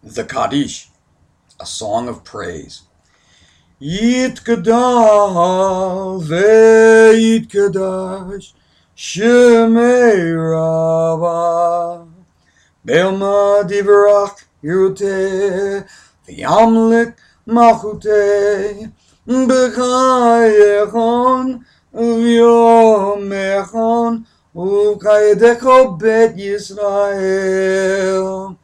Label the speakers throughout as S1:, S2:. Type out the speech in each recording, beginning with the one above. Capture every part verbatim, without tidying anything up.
S1: The Kaddish, a song of praise. Yitgadal ve'yitkadash Shemei Rabbah Be'elma divrach Yeruteh V'yamlik malchuteh B'chayechon V'yomechon U'kayedeko bet Yisrael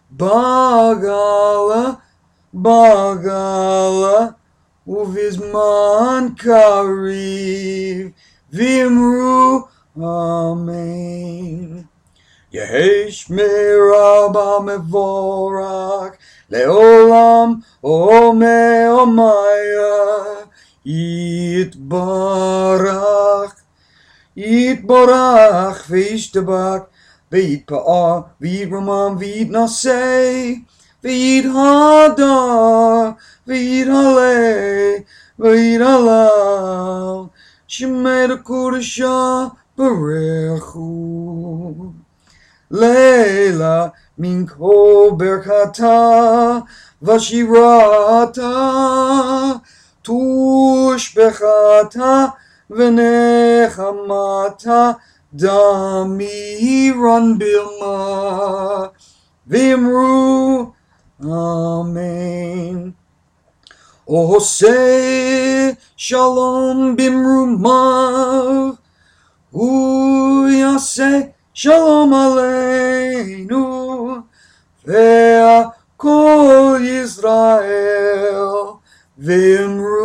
S1: Bagala, Bagala, Uvizman Kariv, Vimru, Amen. Yehesh Merabah Mevorach, Leolam, Ome Omaya, Yitbarach, Yitbarach, Vishtabach, V'yit pa'ah, v'yit ramam, v'yit naseh, v'yit hadar, v'yit haleh, v'yit halal, Shemei Kodashah Barechu. Leila min kol berkata, v'shirata, tushbechata, v'nechamata, Damiran Bilma Vimru Amen. Ose Shalom Bimrumav Uyase Shalom Aleinu Ve'akol Yisrael Vimru